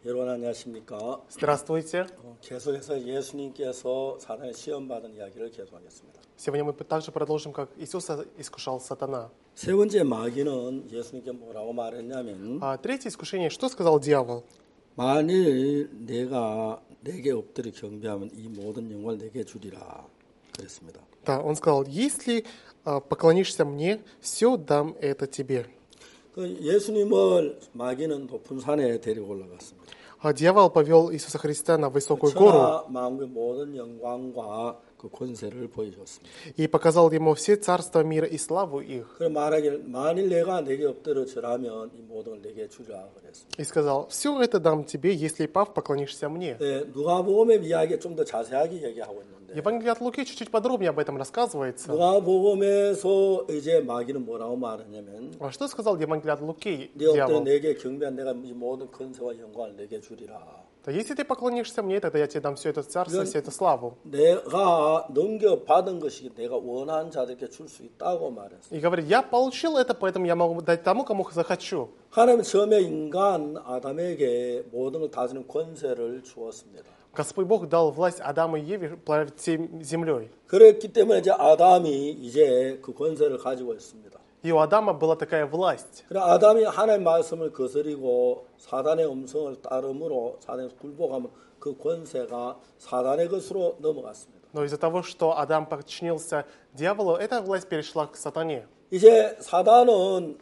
여러분 안녕하십니까? Здравствуйте. 계속해서 예수님께서 사단에 시험받은 이야기를 계속하겠습니다. Сегодня мы также продолжим, как Иисуса искушал сатана. 세 번째 마귀는 예수님께 뭐라고 말했냐면 Третье искушение, что сказал дьявол? 만일 내가 내게 엎드려 경배하면 이 모든 영광을 내게 주리라 그랬습니다. Да, он сказал, если поклонишься мне, все дам это тебе. 그 예수님을 마귀는 높은 산에 데리고 올라갔습니다. Дьявол повел Иисуса Христа на высокую гору 천하 만국의 모든 영광과 그 권세를 보여줬습니다. и показал ему все царства мира и славу их. 그래 말하길 만일 내가 내게 엎드려 절하면 이 모든 걸 내게 주리라 그랬습니다. И сказал, все это дам тебе, если пав поклонишься мне. 네, 누가복음의 이야기에 좀 더 자세하게 얘기하고 있는데 Евангелие от Луки чуть-чуть подробнее об этом рассказывается. 누가복음에서 이제 마귀는 뭐라고 말하냐면 Что сказал Евангелие от Луки 네 엎드려 дьявол? 내게 경배한 내가 이 모든 권세와 영광을 내게 주리라. Да, если ты поклонишься мне, тогда я тебе дам все это царство, всю эту славу. 내가 넘겨받은 것이 내가 원하는 자들에게 줄 수 있다고 말했어요. И говорит, я получил это, поэтому я могу дать тому, кому захочу. 하나님은 처음에 인간 아담에게 모든 걸 다스리는 권세를 주었습니다. Господь Бог дал власть Адаму и Еве править всей землей. 그랬기 때문에 이제 아담이 이제 그 권세를 가지고 있습니다. И у Адама была такая власть. 그래 아담이 하나님의 말씀을 거스리고 사단의 음성을 따름으로 사단에 굴복하면 그 권세가 사단의 것으로 넘어갔습니다. Но из-за того, что Адам подчинился дьяволу, эта власть перешла к сатане. 이제 사단은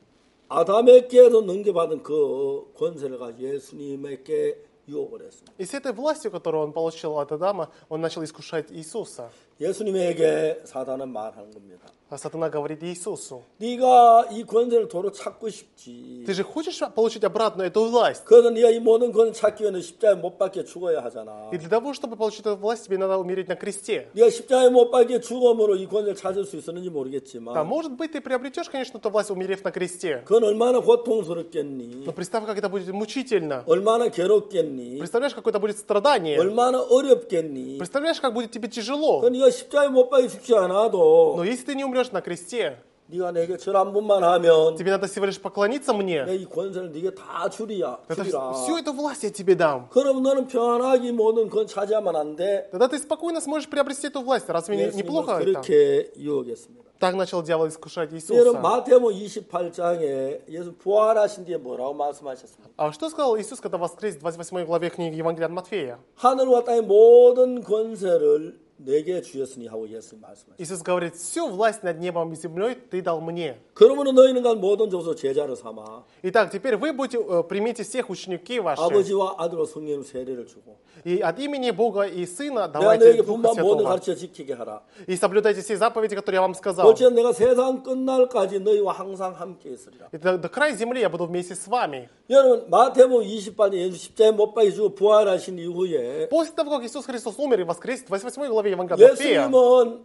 아담에게도 넘겨받은 그 권세를 가지고 예수님에게 유혹을 했습니다. И с этой властью, которую он получил от Адама, он начал искушать Иисуса. 예수님에게 사단은 말하는 겁니다. А сатана говорит Иисусу, 네가 이 권세를 도로 찾고 싶지. ты же хочешь получить обратно эту власть? 그래서 네가 이 모든 권을 찾기 위해서 십자가에 못 박혀 죽어야 하잖아. И для того, чтобы получить эту власть, тебе надо умереть на кресте. 네가 십자가에 못 박혀 죽음으로 이 권을 찾을 수 있었는지 Да, 모르겠지만 может быть, ты приобретешь, конечно, эту власть, умерев на кресте. 그건 얼마나 고통스럽겠니? Но представь, как это будет мучительно. 얼마나 괴롭겠니? Представляешь, какое это будет страдание. 얼마나 어렵겠니? Представляешь, как будет тебе тяжело. 그 네가 십자가에 못 박혀 죽지 않아도 Но если ты не умрешь на кресте, 네가 내게 절 한 번만 하면 тебе надо всего лишь поклониться мне. 내 이 권세를 네게 다 주리라. Всю эту власть я тебе дам. 그럼 너는 편안하게 모든 건 차지하면 안 돼. Тогда ты спокойно сможешь приобрести эту власть. Разве не неплохо 예수님을 это? 그렇게 유혹했습니다. Так начал дьявол искушать 여러분 Иисуса. 마태복음 28장에 예수 부활하신 뒤에 뭐라고 말씀하셨습니까? А что сказал Иисус, когда воскрес в 28 главе книги Евангелия от Матфея? 하늘과 땅의 모든 권세를 내게 주셨으니 하고 예수님 말씀하셨습니다. Иисус говорит, всю власть над небом и землей ты дал мне. 그러므로 너희는 간 모든 족속 제자를 삼아 Итак, теперь вы будете, примите всех учеников ваших, 아버지와 아들과 성령으로 세례를 주고 и от имени Бога и Сына 내가 давайте 너에게 Духа 분반 모든 Святого. 가르쳐 지키게 하라. И соблюдайте все заповеди, которые я вам сказал. 어찌 내가 세상 끝날까지 너희와 항상 함께 있으리라. И до края земли я буду вместе с вами. 여러분 마태복음 28장 예수 십자가에 못 박히시고 부활하신 이후에 После того, как Иисус Христос умер и воскрес, в 28 главе Евангелия от Матфея, 예수님은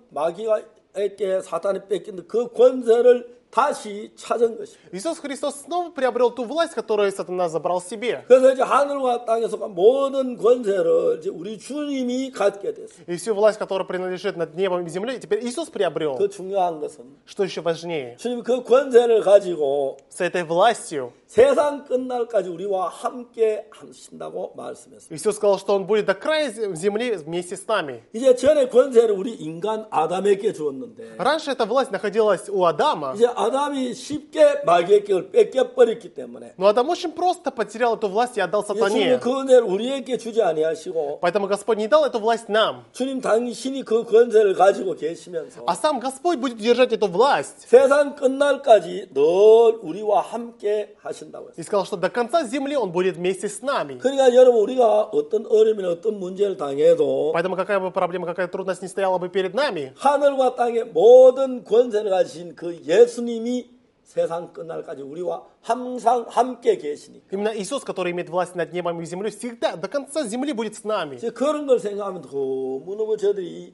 마귀에게 사탄이 뺏긴 그 권세를 다시 찾은 것입니다. Иисус Христос снова приобрел ту власть, которую сатана забрал себе. 그래서 이제 하늘과 땅에서 모든 권세를 이제 우리 주님이 갖게 됐어요. И всю власть, которая принадлежит над небом и землей, теперь Иисус приобрел. 더 중요한 것은 Что еще важнее? 주님이 그 권세를 가지고 С этой властью 세상 끝날까지 우리와 함께 하신다고 말씀했습니다. Иисус сказал, что Он будет до края земли вместе с нами. 이제 전에 권세를 우리 인간 아담에게 주었는데 Раньше эта власть находилась у Адама, 이제 아담이 쉽게 마귀의 격을 뺏겨버렸기 때문에 но Адам очень просто потерял эту власть и отдал 예수님은 сатане. 그 은혜를 우리에게 주지 아니하시고 Поэтому Господь не дал эту власть нам, 주님 당신이 그 권세를 가지고 계시면서 а сам Господь будет держать эту власть. 세상 끝날까지 늘 우리와 함께 하신다고 했어요. И сказал, что до конца земли Он будет вместе с нами. 그러니까 여러분 우리가 어떤 어려움이나 어떤 문제를 당해도 Поэтому какая бы проблема, какая трудность не стояла бы перед нами, 하늘과 땅의 모든 권세를 가지신 그 예수님이 세상 끝날까지 우리와 항상 함께 계시니까 именно Иисус, который имеет власть над небом и землей, всегда до конца земли будет с нами. 이제 그런 걸 생각하면 너무너무 저들이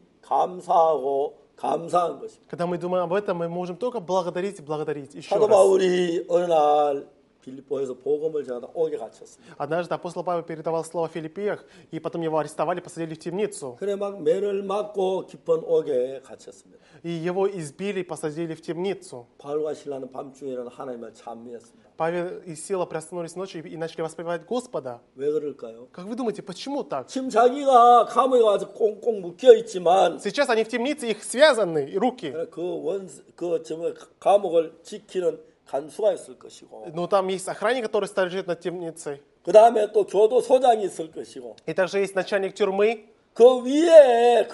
감사하고 감사한 것입니다. Когда мы думаем об этом, мы можем только благодарить и благодарить. Еще 사도 раз. 바울이 어느 날 빌립보에서 복음을 전하다 옥에 갇혔습니다. Однажды апостол Павел передавал слово в Филиппиях, и потом его арестовали, посадили в темницу. 그래 막 매를 맞고 깊은 옥에 갇혔습니다. И его избили и посадили в темницу. 바울과 실라는 밤중에는 하나님을 찬미했습니다. Павел и Сила проснулись ночью и начали воспевать Господа. 왜 그럴까요? Как вы думаете, почему так? 지금 자기가 감옥에 와서 꽁꽁 묶여 있지만 Сейчас они в темнице, их связаны руки. 그 감옥을 지키는 간수가 있을 것이고, Но там есть охранник, который сторожит над темницей. 그 다음에 또 교도소장이 있을 것이고, И также есть начальник тюрьмы. 그 위에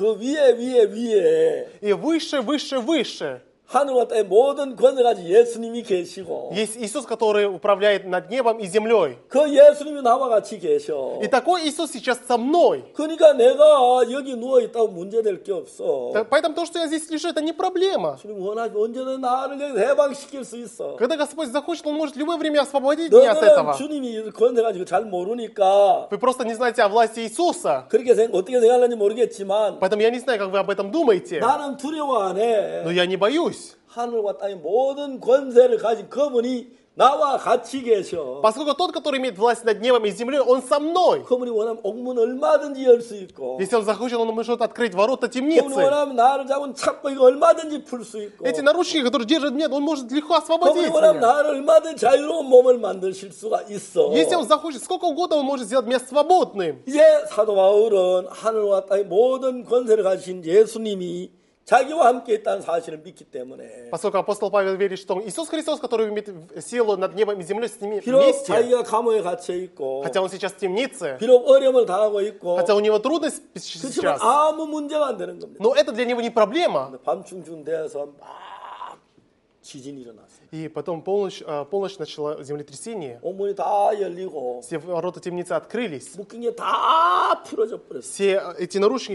И выше, выше, выше. 하늘과 땅의 모든 권세가 예수님이 계시고, Есть Иисус, который управляет над небом и землей. 그 예수님이 나와 같이 계셔. И такой Иисус сейчас со мной. 그러니까 내가 여기 누워 있다고 문제될 게 없어. Поэтому то, что я здесь лежу, это не проблема. 주님 원하시면 언제든 나를 여기서 해방시킬 수 있어. Когда Господь захочет, Он может в любое время освободить меня от 너는 этого. 주님이 권세 가지고 잘 모르니까 Вы просто не знаете о власти Иисуса. 그렇게 어떻게 생각하는지 모르겠지만 Поэтому я не знаю, как вы об этом думаете. 나는 두려워 안 해. Но я не боюсь. 하늘과 땅의 모든 권세를 가진 그분이 나와 같이 계셔. Поскольку тот, который имеет власть над небом и землей, Он со мной. 그분이 원하면 옥문 얼마든지 열 수 있고, Если Он захочет, Он может открыть ворота 그분이 темницы. 원하면 나를 잡은 찾고 이거 얼마든지 풀 수 있고, Эти наручники, которые держат меня, Он может легко 그분이 освободить 원하면 меня. 나를 얼마든지 자유로운 몸을 만드실 수가 있어. Если Он захочет, сколько угодно Он может сделать меня свободным. 이제 사도 바울은 하늘과 땅의 모든 권세를 가진 예수님이 자기와 함께 있다는 사실을 믿기 때문에, Поскольку апостол Павел верит, что Иисус Христос, который имеет силу над небом и землей, с ними 비록 вместе, 자기가 감옥에 갇혀 있고, хотя он сейчас в темнице, 비록 어려움을 당하고 있고, хотя у него трудность 그렇지만 сейчас, 아무 문제가 안 되는 겁니다. но это для него не проблема. 밤중중 되어서 막 지진이 일어났어요. И потом полночь начало землетрясение. 옥문이 다 열리고 Все ворота темницы открылись. 묶인 게 다 풀어져 버렸어요. Все эти наручники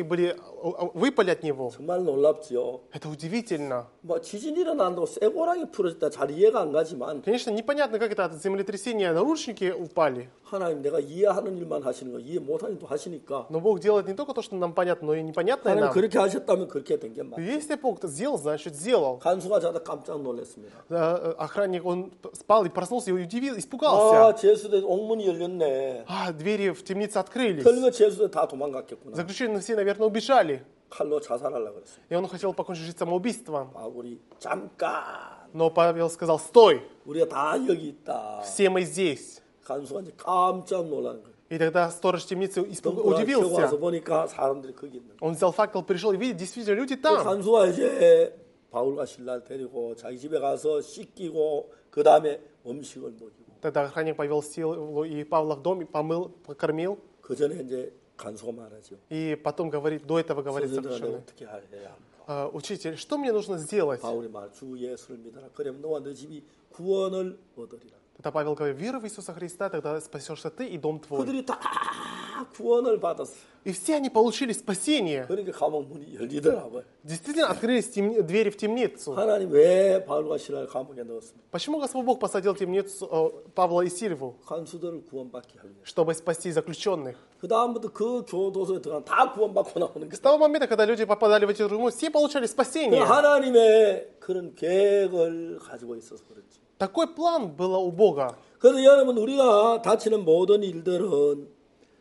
выпали от него. 정말 놀랍지요. Это удивительно. 뭐 지진이 일어난다고 쇠고랑이 풀어졌다 잘 이해가 안 가지만, Конечно, непонятно, как это от землетрясения наручники упали. 하나님 내가 이해하는 일만 하시는 거 이해 못하는 일도 하시니까, Но Бог делает не только то, что нам понятно, но и непонятное 하나님 нам. 그렇게 하셨다면 그렇게 된 게 맞아요. Если Бог это сделал, значит сделал. 간수가 자다 깜짝 놀랐습니다. Охранник, он спал и проснулся и испугался. 제수대 옥문이 열렸네. Двери в темнице открылись. 그러니까 제수대 다 도망갔겠구나. Заключенные все, наверное, убежали. 칼로 자살하려고 그랬어요. И он хотел покончить жизнь самоубийством. 바울이 잠깐, Но Павел сказал, стой, 우리가 다 여기 있다. все мы здесь. 간수가 이제 깜짝 놀라는 거예요. И тогда сторож темницы 켜고 удивился. 와서 보니까 사람들이 거기 있는 거예요. Он взял факел, пришел и видит, действительно, люди 그 там. 간수가 이제 바울과 신라를 데리고 자기 집에 가서 씻기고 그 다음에 음식을 먹이고, Тогда охранник повел Силу и Павла в дом, и помыл, покормил. 그 전에 이제 간수가 말하죠. И потом говорит, до этого говорит 선생님들아, 내가 совершенно. 어떻게 해야 합니까? Учитель, что мне нужно сделать? 바울이 말, 주 예수를 믿어라. 그러면 너와 너 집이 구원을 얻으리라. Тогда Павел говорит, веруй в Иисуса Христа, тогда спасешься ты и дом твой. 그들이 다 구원을 받았어. И все они получили спасение. 그러니까 감옥 문이 열리더라고요. Действительно открылись двери в темницу. 하나님 왜 바울과 신라를 감옥에 넣었습니까? Почему Господь Бог посадил в темницу Павла и Сильву? 간수들을 구원받게 하려. Чтобы спасти заключенных. 그 다음부터 그 교도소에 들어가면 다 구원받고 나오는 С 거예요. того момента, когда люди попадали в эти тюрьмы, все получали спасение. 하나님의 그런 계획을 가지고 있어서 그렇지. Такой план был у Бога. 그래서 여러분, 우리가 다치는 모든 일들은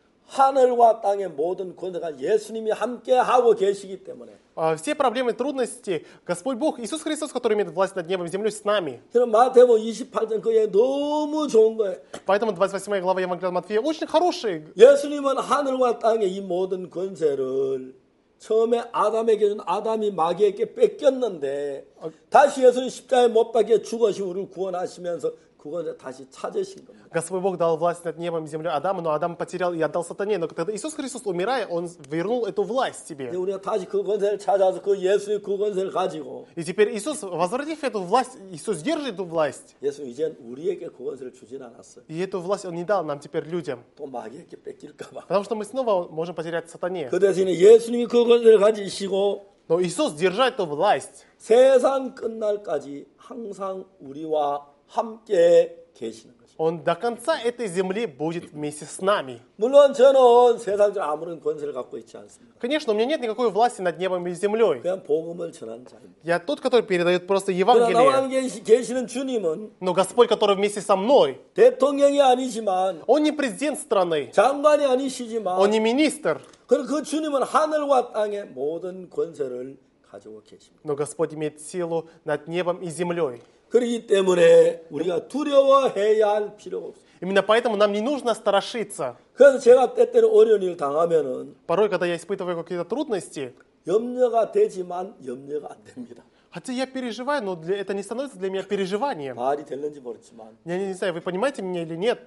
하늘과 땅의 모든 권세가 예수님이 함께 하고 계시기 때문에, Все проблемы, трудности, Господь Бог, Иисус Христос, который имеет власть над небом и землей, с нами. 저는 마태복음 28장 그게 너무 좋은 거예요. Поэтому 28 глава Евангелия от Матфея очень хороший. 예수님은 하늘과 땅의 이 모든 권세를 처음에 아담에게 준 아담이 마귀에게 뺏겼는데, 다시 예수님 십자가에 못 박혀 죽으시고 우리를 구원하시면서 그걸 다시 찾으신 겁니다. Господь Бог дал власть над небом и землей Адаму, но Адам потерял и отдал сатане. Но когда Иисус Христос, умирая, Он вернул эту власть себе. 우리가 다시 그 권세를 찾아서 그 예수의 그 권세를 가지고, И теперь Иисус, возвратив эту власть, Иисус держит эту власть. 예수 이젠 우리에게 그 권세를 주진 않았어요. И эту власть Он не дал нам теперь людям. 또 마귀에게 뺏길까 봐. Потому что мы снова можем потерять сатане. 그 대신에 예수님이 그 권세를 가지시고 Но Иисус держать эту власть. 세상 끝날까지 항상 우리와 함께 계시는 것입니다. Он до конца этой земли будет вместе с нами. 물론 저는 세상적 아무런 권세를 갖고 있지 않습니다. Конечно, у меня нет никакой власти над небом и землей. 그냥 복음을 전하는 자입니다. Я тот, который передает просто 그러나 나와 Евангелие. 함께 계시는 주님은 Но Господь, который вместе со мной, 대통령이 아니지만 Он не президент страны, 장관이 Он 아니시지만 не министр, 그리고 그 주님은 하늘과 땅의 모든 권세를 가지고 계십니다. но Господь имеет силу над небом и землей. 그렇기 때문에 우리가 두려워해야 할 필요가 없습니다. Именно поэтому нам не нужно страшиться. 그래서 제가 때때로 어려운 일을 당하면은 Порой, когда я испытываю какие-то трудности, 염려가 되지만 염려가 안 됩니다. хотя я переживаю, но это не становится для меня переживанием. 말이 될는지 모르지만 Я не знаю, вы понимаете меня или нет.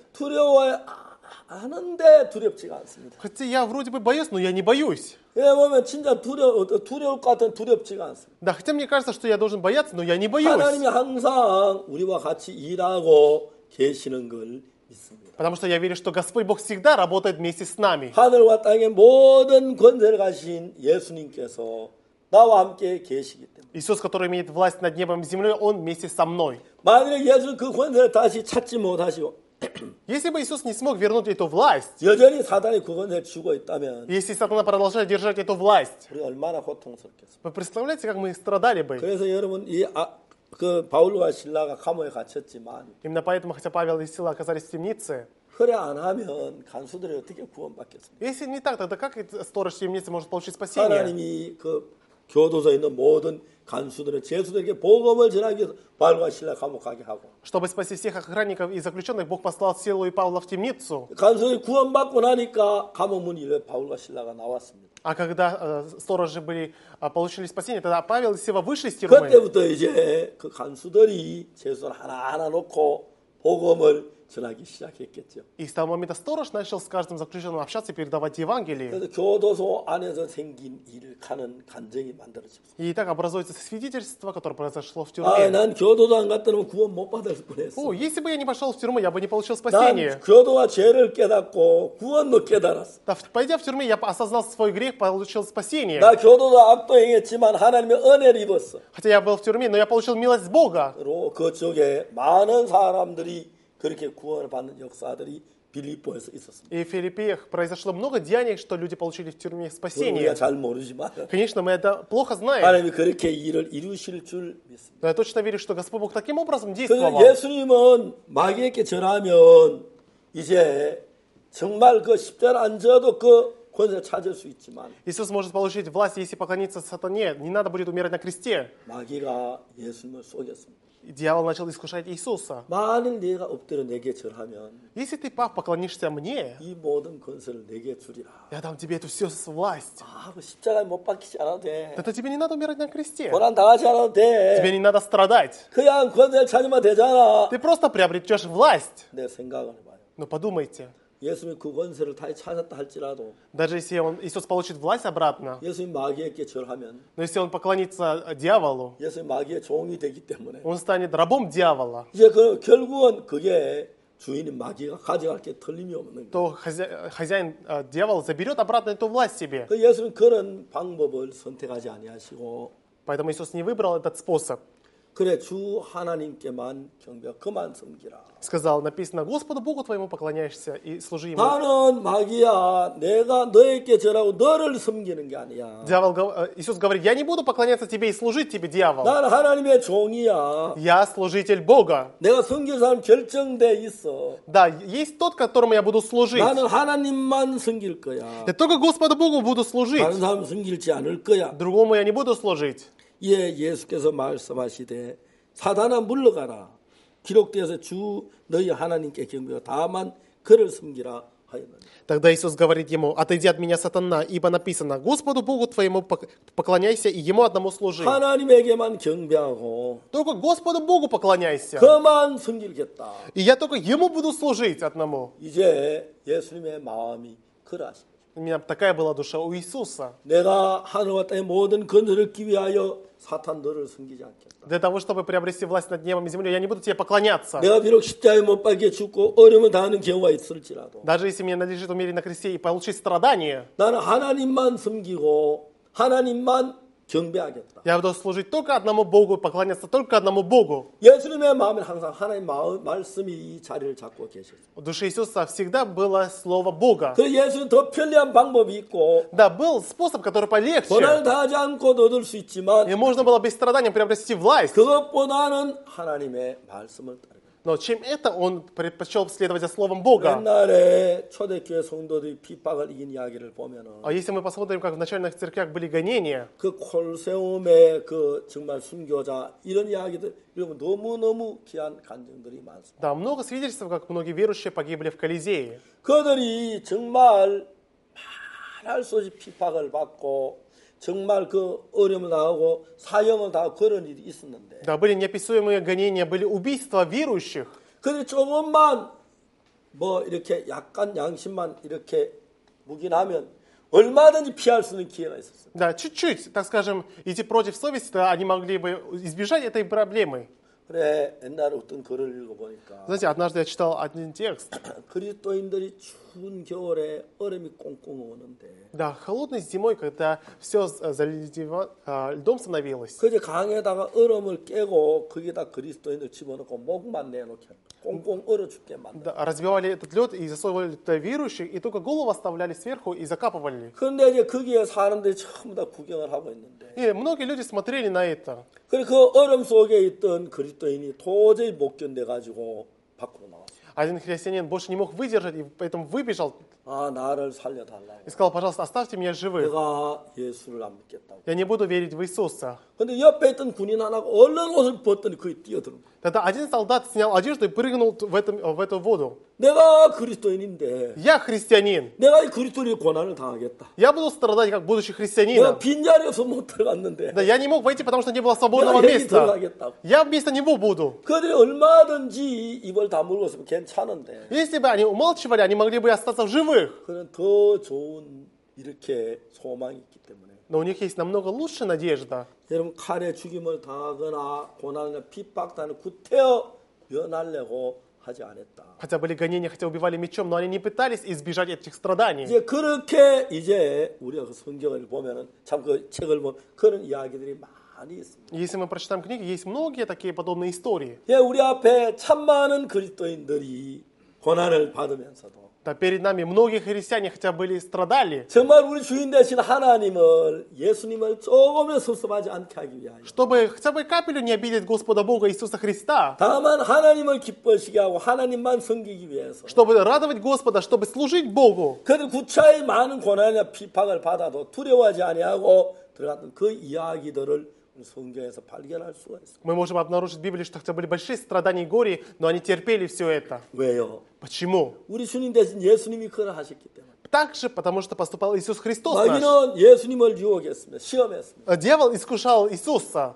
두려워하는데 두렵지가 않습니다. Хотя я вроде бы боюсь, но я не боюсь. 왜냐하면 진짜 두려울 것 같은 두렵지가 않습니다. Да, хотя мне кажется, что я должен бояться, но я не боюсь. 하나님이 항상 우리와 같이 일하고 계시는 걸 믿습니다. Потому что я верю, что Господь Бог всегда работает вместе с нами. 하늘과 땅의 모든 권세를 가신 예수님께서 나와 함께 계시기 때문에 Иисус, который имеет власть над небом и землей, Он вместе со мной. 만약에 예수는 그 권세를 다시 찾지 못하시고 Если бы Иисус не смог вернуть эту власть, 여전히 사단이 그 권세를 쥐고 있다면 если сатана продолжает держать эту власть, 우리 얼마나 고통스럽겠습니까? вы представляете, как мы страдали бы? 그래서 여러분 그 바울과 신라가 감옥에 갇혔지만 Именно поэтому, хотя Павел и Сила оказались в темнице, 그래 안 하면 간수들이 어떻게 구원받겠습니까? если не так, тогда как сторож темницы может получить спасение? 하나님이 그 교도소에 있는 모든 간수들은 제수들에게 복음을 전하기 위해서 바울과 신라 감옥 가게 하고 Чтобы спасти всех охранников и заключенных, Бог послал Силу и Павла в темницу. 간수들이 구원받고 나니까 감옥 문이 열려 바울과 신라가 나왔습니다. А когда сторожи получили спасение, тогда Павел и Сила вышли из тюрьмы. 그때부터 이제 그 간수들이 제수를 하나하나 놓고 복음을 전하기 시작했겠죠. И с того момента сторож начал с каждым заключенным общаться и передавать Евангелие. 그래서 교도소 안에서 생긴 일을 가는 간증이 만들어집니다. И так образуется свидетельство, которое произошло в тюрьме. 난 교도소 안 갔다면 구원 못 받을 뻔했어. О, если бы я не пошел в тюрьму, я бы не получил 난 спасение. 교도와 죄를 깨닫고 구원도 깨달았어. Да, пойдя в тюрьму, я осознал свой грех, получил спасение. 나 교도도 악도 행했지만 하나님의 은혜를 입었어. Хотя я был в тюрьме, но я получил милость Бога. 그쪽에 많은 사람들이 그렇게 구원을 받는 역사들이 빌립보에서 있었습니다. И в Филиппиях произошло много деяний, что люди получили в тюрьме 우리가 спасение. 잘 모르지만 Конечно, мы это плохо знаем. 하나님이 그렇게 일을 이루실 줄 믿습니다. Но я точно верю, что Господь Бог таким образом 그래서 действовал. 예수님은 마귀에게 절하면 이제 정말 그 십자가 안 져도 그 권세를 찾을 수 있지만 Иисус может получить власть, если поклониться сатане. Не надо будет умирать на кресте. 마귀가 예수님을 속였습니다. И дьявол начал искушать Иисуса. 만일 네가 엎드려 내게 절하면 Если ты, пап, поклонишься мне, 이 모든 권세를 내게 주리라. я дам тебе эту всю власть. 그 십자가에 못 박히지 않아도 돼. Это тебе не надо умирать на кресте. 고난 당하지 않아도 Тебе 돼. не надо страдать. 그냥 권세를 찾으면 되잖아. Ты просто приобретешь власть. 내 생각을 해봐요. Но подумайте, 예수님이 그 권세를 다시 찾았다 할지라도 даже если Иисус получит власть обратно, 예수님 마귀에게 절하면 но если он поклонится дьяволу, 예수님 마귀의 종이 되기 때문에 он станет рабом дьявола, 이제 결국은 그게 주인인 마귀가 가져갈 게 틀림이 없는 거예요. то хозяин дьявола заберет обратно эту власть себе. 그 예수는 그런 방법을 선택하지 아니하시고 Поэтому Иисус не выбрал этот способ. 그래 주 하나님께만 경배하고 그만 섬기라. Сказал, написано, Господу Богу твоему поклоняешься и служи Ему. 나는 마귀야 내가 너에게 절하고 너를 섬기는 게 아니야. Иисус говорит, я не буду поклоняться тебе и служить тебе, дьявол. 나는 하나님의 종이야. Я служитель Бога. 내가 섬길 사람 결정돼 있어. Да, есть тот, которому я буду служить. 나는 하나님만 섬길 거야. Я только Господу Богу буду служить. 다른 사람 섬길지 않을 거야. Другому я не буду служить. 예, 예수께서 말씀하시되 사단아 물러가라. 기록되어서 주 너희 하나님께 경배하고 다만 그를 섬기라 하였느니라. Тогда Иисус говорит ему, отойди от меня, сатана, ибо написано, Господу Богу твоему поклоняйся и Ему одному служи. 하나님에게만 경배하고 Только Господу Богу поклоняйся. 그만 섬기겠다. И я только Ему буду служить одному. 이제 예수님의 마음이 그러하십니다. У меня такая была душа у Иисуса. 내가 하늘과 땅의 모든 권세를 얻기 위하여 사탄 너를 섬기지 않겠다. Для того, чтобы приобрести власть над небом и землей, я не буду тебе поклоняться. 내가 비록 십자가에 못 박혀 죽고 어려움을 당하는 경우가 있을지라도 Даже если мне надлежит умереть на кресте и получить страдания, 나는 하나님만 섬기고 하나님만 경배하겠다. Я буду служить только одному Богу, поклоняться только одному Богу. 예수님의 마음에 항상 하나님 말씀이 이 자리를 잡고 계셨어요. В душе Иисуса всегда было Слово Бога. 그래서 예수는 더 편리한 방법이 있고 Да, был способ, который полегче. 권한을 다하지 않고도 얻을 수 있지만 И можно было без страданий приобрести власть. 그것보다는 하나님의 말씀을 따르고. Но чем это он предпочел следовать за Словом Бога? 옛날에 초대교회 성도들이 핍박을 이긴 이야기를 보면은 А если мы посмотрим, как в начальных церквях были гонения, 그 콜세움의 그 정말 순교자 이런 이야기들 이런 너무너무 귀한 간증들이 많습니다. да, много свидетельств, как многие верующие погибли в Колизее. 그들이 정말 말할 수 없이 핍박을 받고 정말 그 어려움을 당하고 사형을 당하고 그런 일이 있었는데 Да, были неописуемые гонения, были убийства верующих. 그들이 조금만 뭐 이렇게 약간 양심만 이렇게 묵인하면 얼마든지 피할 수 있는 기회가 있었어요. Да, чуть-чуть, так скажем, идти против совести, да, они могли бы избежать этой проблемы. 그래 옛날에 어떤 글을 읽어보니까 Знаете, однажды я читал один текст. 그리스도인들이 추운 겨울에 얼음이 꽁꽁 오는데 Да, холодной зимой, когда все льдом становилось, 그제 강에다가 얼음을 깨고 거기다 그리스도인들 집어넣고 목만 내놓게 꽁꽁 얼어 죽게 만다. да, разбивали этот лед и засовывали туда верующих, и только голову оставляли сверху и закапывали. 그런데 이제 거기에 사람들이 전부 다 구경을 하고 있는데 И многие люди смотрели на это. 그래 그 얼음 속에 있던 그리스도인이 도저히 못 견뎌 가지고 밖으로 나왔어요. Один христианин больше не мог выдержать, и поэтому выбежал 아 나를 살려달라고. и сказал: пожалуйста, оставьте меня живых. 내가 예수를 안 믿겠다고. Я не буду верить в Иисуса. 근데 옆에 있던 군인 하나가 얼른 옷을 벗더니 거기 뛰어들어. Тогда один солдат снял одежду и прыгнул в эту воду. 내가 그리스도인인데 Я христианин. 내가 이 그리스도인의 고난을 당하겠다. Я буду страдать, как будучи 내가 христианином. 빈자리 없어 못 들어갔는데 Да, я не мог войти, потому что не было свободного 내가 여기 места. 들어가겠다고. Я вместо него буду. 그들이 얼마든지 입을 다물고 있으면 괜찮은데 Если бы они умалчивали, они могли бы остаться в живых. 그는 더 좋은 이렇게 소망이 있기 때문에 Но у них есть намного лучшая надежда. 여러분 칼에 죽임을 당하거나 고난이나 핍박당하는 구태여 면하려고 하지 않았다. Хотя были гонения, хотя убивали мечом, но они не пытались избежать этих страданий. 이제 그렇게 이제 우리가 그 성경을 보면은 참 그 책을 보면 그런 이야기들이 많이 있습니다. Если мы прочитаем книги, есть многие такие подобные истории. 예, 우리 앞에 참 많은 그리스도인들이 고난을 받으면서도 Да, перед нами многие христиане хотя были страдали, 정말 우리 주인 되신 하나님을 예수님을 조금이라도 섭섭하지 않게 하기 위하여 чтобы хотя бы капелю не обидеть Господа Бога Иисуса Христа, 다만 하나님을 기뻐하시게 하고 하나님만 섬기기 위해서 чтобы радовать Господа, чтобы служить Богу. 그들 구차히 많은 고난이나 핍박을 받아도 두려워하지 아니하고 들어갔던 그 이야기들을 성경에서 발견할 수가 있습니다. Мы можем обнаружить в Библии, что хотя были большие страдания и горе, но они терпели все это. 왜요? Почему? 우리 주님 대신 예수님이 그걸 하셨기 때문에. Так же, потому что поступал Иисус Христос наш. 마귀는 예수님을 유혹했습니다. 시험했습니다. Дьявол искушал Иисуса.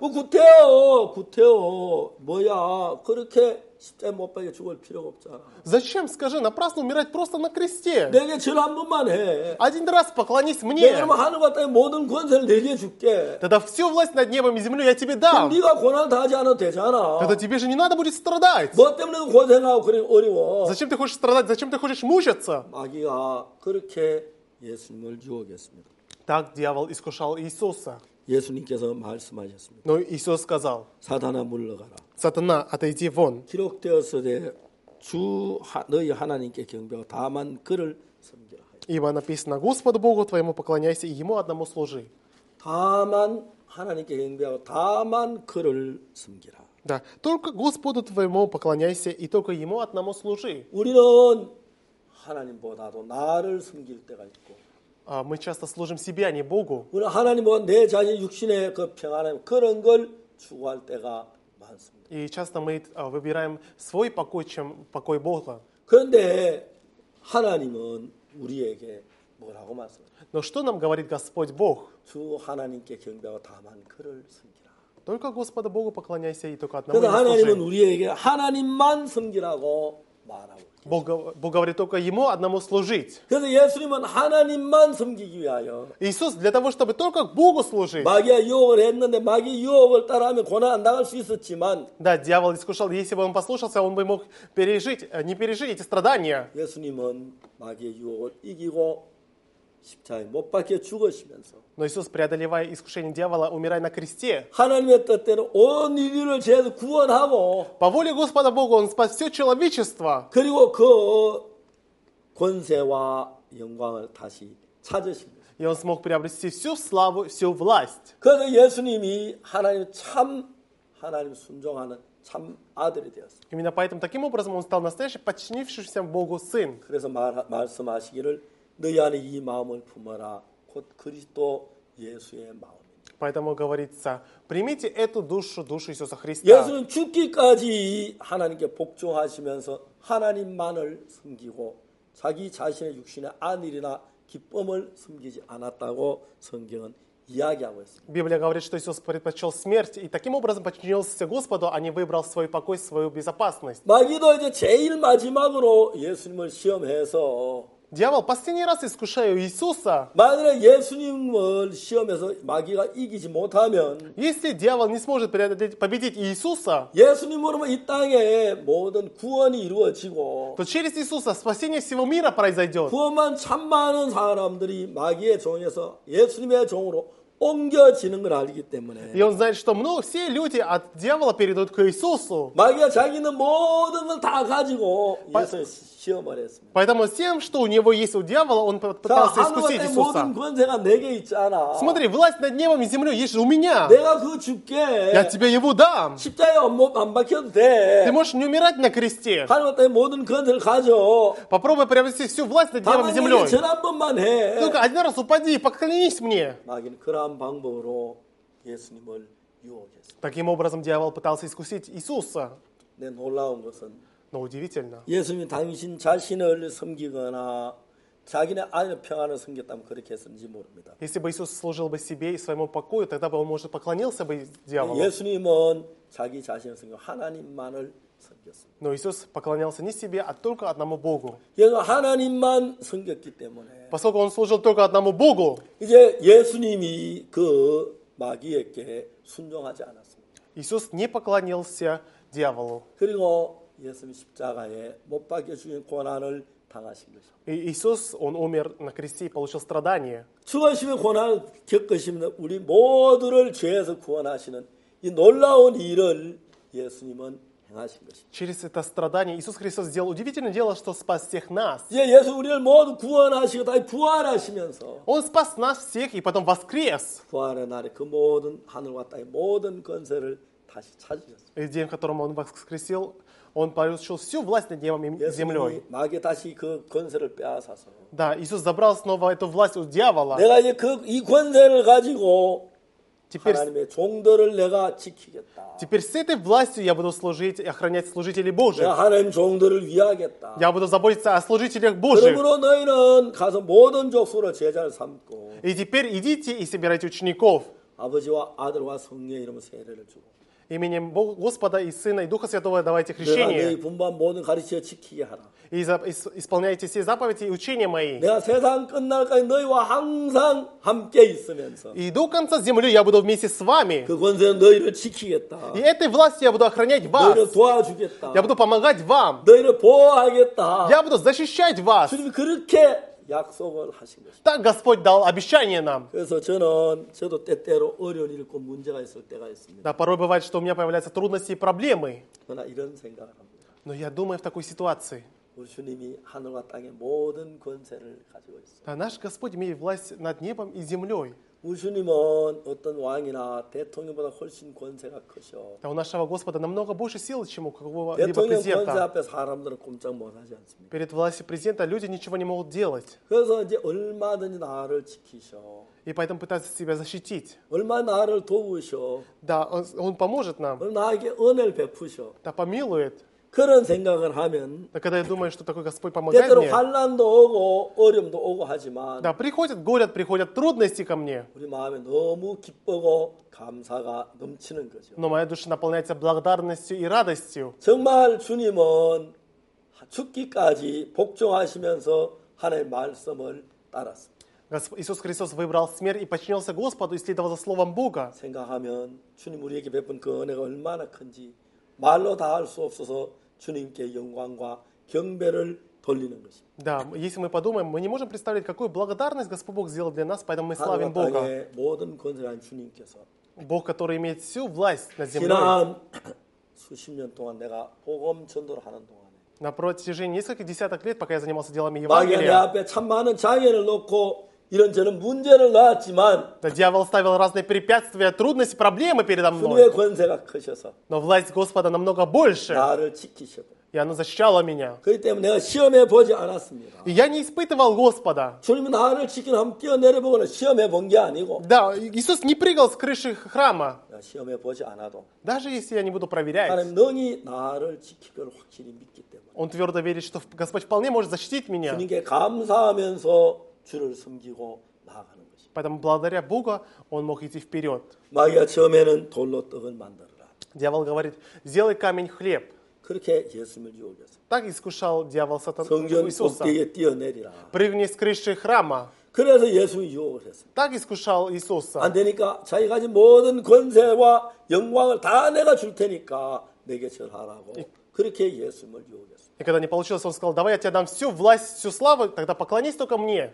구태여 뭐야 그렇게 십자에 못 박혀 죽을 필요가 없잖아. Зачем, скажи, напрасно умирать просто на кресте? 내게 절 한 번만 해. Один раз поклонись 내가 мне. 그러면 하늘과 땅의 모든 권세를 내게 줄게. Тогда всю власть над небом и землей я тебе дам. 네가 고난 당하지 않아도 되잖아. Тогда тебе же не надо будет страдать. 뭐 때문에 고생하고 그래 어려워. Зачем ты хочешь страдать? Зачем ты хочешь мучиться? 마귀가 그렇게 예수님을 유혹했습니다. Так дьявол искушал Иисуса. 예수님께서 말씀하셨습니다. Но Иисус сказал: 사단아 물러가라. Сатана, отойди вон. 기록되었으되 너희 하나님께 경배하고 다만 그를 섬기라. Ибо написано: Господу Богу твоему поклоняйся и Ему одному служи. 다만 하나님께 경배하고 다만 그를 섬기라. Да, только Господу твоему поклоняйся и только Ему одному служи. 우리는 하나님보다도 나를 섬길 때가 있고 Мы часто служим себе, а не Богу. 우리는 하나님보다 내 자신 육신의 그 평안함 그런 걸 추구할 때가 많습니다. И часто мы выбираем свой покой, чем покой Бога. 그런데 하나님은 우리에게 뭐라고 말씀하세요? Но что нам говорит Господь Бог? 주 하나님께 경배하고 다만 그를 섬기라. Только Господу Богу поклоняйся и только одному 그래서 Ему 하나님은 служи. 우리에게 하나님만 섬기라고 말하고 Бог говорит только Ему одному служить. 그래서 예수님은 하나님만 섬기기 위하여 Иисус для того, чтобы только Богу служить. 마귀가 유혹을 했는데 마귀 유혹을 따라하면 고난 안 당할 수 있었지만 Да, дьявол искушал, если бы он послушался, он бы мог не пережить эти страдания. 예수님은 마귀의 유혹을 이기고 십자가에 못 박혀 죽으시면서 Но Иисус, преодолевая искушение дьявола, умирая на кресте, 하나님의 뜻대로 온 인류를 죄에서 구원하고 по воле Господа Бога Он спас все человечество. 그리고 그 권세와 영광을 다시 찾으신 거예요. И Он смог приобрести всю славу, всю власть. 그래서 예수님이 하나님 순종하는 참 아들이 되었어요. Именно поэтому таким образом Он стал настоящий, подчинившийся Богу Сын. 그래서 말씀하시기를 너희 안에 이 마음을 품어라. 곧 그리스도 예수의 마음입니다. Поэтому говорится, примите эту душу, душу Иисуса Христа. 예수는 죽기까지 하나님께 복종하시면서 하나님만을 섬기고 자기 자신의 육신의 안일이나 기쁨을 섬기지 않았다고 성경은 이야기하고 있습니다. Библия говорит, что Иисус предпочел смерть и таким образом подчинился Господу, а не выбрал свой покой, свою безопасность. 마귀도 이제 제일 마지막으로 예수님을 시험해서 Дьявол последний раз искушая Иисуса. 만약에 예수님을 시험해서 마귀가 이기지 못하면 Если дьявол не сможет победить Иисуса, 예수님으로만 이 땅에 모든 구원이 이루어지고 то через Иисуса спасение всего мира произойдет. 구원만 참 많은 사람들이 마귀의 종에서 예수님의 종으로 옮겨지는 걸 알기 때문에 И он знает, что все люди от дьявола перейдут к Иисусу. 마귀가 자기는 모든 걸 다 가지고 예수를 시험을 했습니다. Поэтому всем, что у него есть у дьявола, он 자, пытался 하늘과 искусить 땅의 모든 Иисуса. 권세가 내게 있잖아. Смотри, власть над небом и землей есть же у меня. 내가 그거 줄게. Я тебе его дам. 십자가에 안 박혀도 Ты 돼. можешь не умирать на кресте. 하늘과 땅의 모든 권세를 가져. Попробуй приобрести всю власть над небом и 다만 землей. 내게 전 한 번만 해. Только один раз упади и поклонись мне. 마귀는 그러한 방법으로 예수님을 유혹했습니다. Таким образом, дьявол пытался искусить Иисуса. 내 놀라운 것은 Но удивительно. 예수님이 당신 자신을 섬기거나 자기네 안의 평안을 섬겼다면 그렇게 했는지 모릅니다. Если бы Иисус служил бы себе и своему покою, тогда бы он, может, поклонился бы дьяволу. 예수님은 자기 자신을 섬기고 하나님만을 섬겼습니다. Но Иисус поклонялся не себе, а только одному Богу. 그래서 하나님만 섬겼기 때문에 Поскольку он служил только одному Богу, 이제 예수님이 그 마귀에게 순종하지 않았습니다. Иисус не поклонился дьяволу. 그리고 예수님 십자가에 못 박혀 죽인 고난을 당하신 것입니다. И Иисус, он умер на кресте и получил страдания. 죽으심의 고난을 겪으시면 우리 모두를 죄에서 구원하시는 이 놀라운 일을 예수님은 행하신 것입니다. Через это страдание Иисус Христос сделал удивительное дело, что спас всех нас. 이제 예수 우리를 모두 구원하시고 다시 부활하시면서 Он спас нас всех и потом воскрес. 부활의 날에 그 모든 하늘과 땅의 모든 권세를 다시 찾으셨습니다. И в день, в котором он воскресил, он получил всю власть над небом и землей. 예수님이 마귀 다시 그 권세를 빼앗아서 Да, Иисус забрал снова эту власть у дьявола. 내가 이제 이 권세를 가지고 Теперь, 하나님의 종들을 내가 지키겠다. теперь с этой властью я буду служить и охранять служителей 내가 Божьих. 하나님 종들을 위하겠다. Я буду заботиться о служителях Божьих. 그러므로 너희는 가서 모든 족속으로 제자를 삼고 И теперь идите и собирайте учеников 아버지와 아들과 성령의 이름으로 세례를 주고 именем Господа и Сына и Духа Святого давайте 내가 너희 крещение. 분반 모든 가르쳐 지키게 하라. И исполняйте все заповеди и учения мои. 내가 세상 끝날까지 너희와 항상 함께 있으면서 И до конца земли я буду вместе с вами. 그 권세는 너희를 지키겠다. И этой властью я буду охранять вас. 너희를 도와주겠다. Я буду помогать вам. 너희를 보호하겠다. Я буду защищать вас. 주님이 그렇게 약속을 하신 것입니다. Так Господь дал обещание нам. 그래서 저도 때때로 어려운 일 있고 문제가 있을 때가 있습니다. Да, порой бывает, что у меня появляются трудности и проблемы. 그러나 이런 생각을 합니다. Но я думаю в такой ситуации. 우리 주님이 하늘과 땅의 모든 권세를 가지고 있어요. Да, наш Господь имеет власть над небом и землей. 우리 주님은 어떤 왕이나 대통령보다 훨씬 권세가 크셔. Да, у нашего Господа намного больше силы, чем у какого-либо 대통령 권세 президента. 앞에 사람들은 꼼짝 못하지 않습니까? Перед властью президента люди ничего не могут делать. 그래서 이제 얼마든지 나를 지키셔. И поэтому пытаются себя защитить. 얼마 나를 도우셔. Да, Он поможет нам. 나에게 은혜를 베푸셔. Да, помилует. 그런 생각을 하면 Да, когда я думаю, что такой Господь помогает 때때로 мне, 환난도 오고 어려움도 오고 하지만 да, приходят трудности ко мне, 우리 마음에 너무 기쁘고 감사가 넘치는 거죠. но моя душа наполняется благодарностью и радостью. 정말 주님은 죽기까지 복종하시면서 하나님의 말씀을 따랐습니다. Иисус Христос выбрал смерть и подчинился Господу и следовал за Словом Бога. 생각하면 주님 우리에게 베푼 그 은혜가 얼마나 큰지 말로 다 할 수 없어서 주님께 영광과 경배를 돌리는 것입니다. Да, если мы подумаем, мы не можем представить, какую благодарность Господь Бог сделал для нас, поэтому мы славим 하늘과 Бога. 땅의 모든 권세한 주님께서 Бог, который имеет всю власть над землей. 지난 수십 년 동안 내가 복음 전도를 하는 동안에 На протяжении нескольких десяток лет, пока я занимался делами 마귀가 내 Евангелия, 앞에 참 많은 장애를 놓고 이런저런 문제를 놨지만 да, дьявол ставил разные препятствия, трудности, проблемы передо мной. 주님의 권세가 크셔서 Но власть Господа намного больше, 나를 지키시고 и она защищала меня. 그렇기 때문에 내가 시험해 보지 않았습니다. И я не испытывал Господа. 주님은 나를 지키는 한번 뛰어내려보거나 시험해 본 게 아니고 Да, Иисус не прыгал с крыши храма, 내가 시험해 보지 않아도 даже если я не буду проверять. 하나님 능히 나를 지킬 걸 확실히 믿기 때문에 Он твердо верит, что Господь вполне может защитить меня. 주님께 감사하면서 주를 섬기고 나아가는 것입니다. Поэтому благодаря Богу он мог идти вперед. 마귀가 처음에는 돌로 떡을 만들어라. Дьявол говорит, сделай камень хлеб. 그렇게 예수님을 유혹했어. Так искушал дьявол 성전 Иисуса. 꼭대기에 뛰어내리라. Прыгни с крыши храма. 그래서 예수님이 유혹을 했습니다. Так искушал Иисуса. 안 되니까 자기 가진 모든 권세와 영광을 다 내가 줄 테니까 내게 절하라고 그렇게 예수님을 유혹했습니다. И когда не получилось, он сказал, давай я тебе дам всю власть, всю славу, тогда поклонись только мне.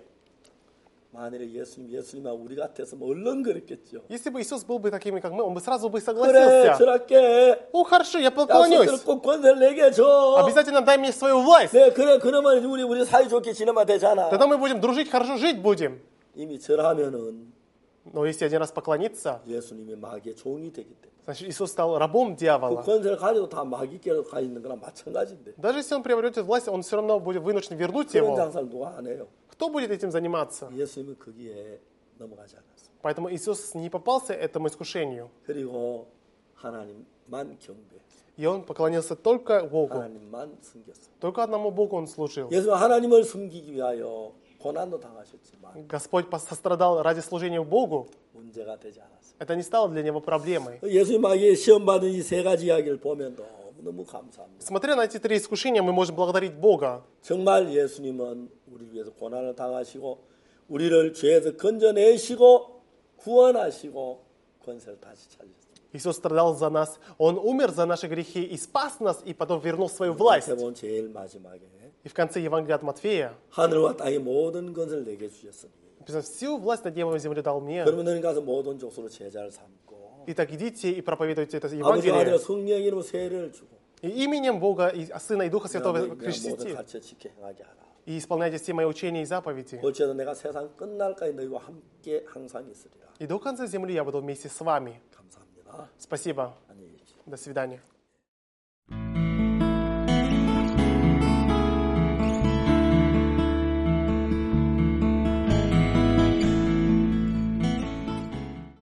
만일에 예수님과 우리 같았으면 얼른 그랬겠죠. Если бы Иисус был бы такими, как мы, он бы сразу бы 그래, согласился. 절할게. О, хорошо, я 약속대로 поклонюсь. 꼭 권세를 내게 줘. Обязательно дай мне свою власть. 네, 그래, 그러면 우리 사이좋게 지내면 되잖아. Тогда мы будем дружить, хорошо жить будем. 이미 절하면은 Но если один раз поклониться, 예수님이 마귀의 종이 되기 때문에 значит, Иисус стал рабом 그 дьявола. 권세를 가지고 다 마귀께로 가 있는 거랑 마찬가지인데 Даже если он приобретет власть, он все равно будет вынужден вернуть 그런 его. 장사를 누가 안 해요? Кто будет этим заниматься? 예수님은 거기에 넘어가지 않았어요. Поэтому Иисус не попался этому искушению. 그리고 하나님만 경배했어요. И он поклонился только Богу. 하나님만 섬겼어요. Только одному Богу он служил. 예수님은 하나님을 섬기기 위하여 고난도 당하셨지만 Господь сострадал ради служения Богу. 문제가 되지 않았어요. Это не стало для него проблемой. 예수님 마귀의 시험 받은 이 세 가지 이야기를 보면 너무 감사합니다. Смотря на эти три искушения, мы можем благодарить Бога. 정말 예수님은 우리를 위해서 고난을 당하시고 우리를 죄에서 건져내시고 구원하시고 권세를 다시 찾으셨습니다. Иисус страдал за нас, Он умер за наши грехи и спас нас, и потом вернул свою власть. 마태복음 제일 마지막에 И в конце Евангелия от Матфея 하늘과 땅의 모든 것을 내게 주셨으니 написано, всю власть над небом и землей дал мне. 그러면 너희 가서 모든 족속으로 제자를 삼고 Итак, идите и проповедуйте это 아버지와 아들과 Евангелие. 성령 이름으로 세례를 주고 И именем Бога, и Сына и Духа Святого 내가 모든 крестите. 가르쳐 지켜 행하게 하라. И исполняйте все мои учения и заповеди. 어째도 내가 세상 끝날까지 너희와 함께 항상 있으리라. И до конца земли я буду вместе с вами. 감사합니다. Спасибо. 안녕히 계십시오. До свидания.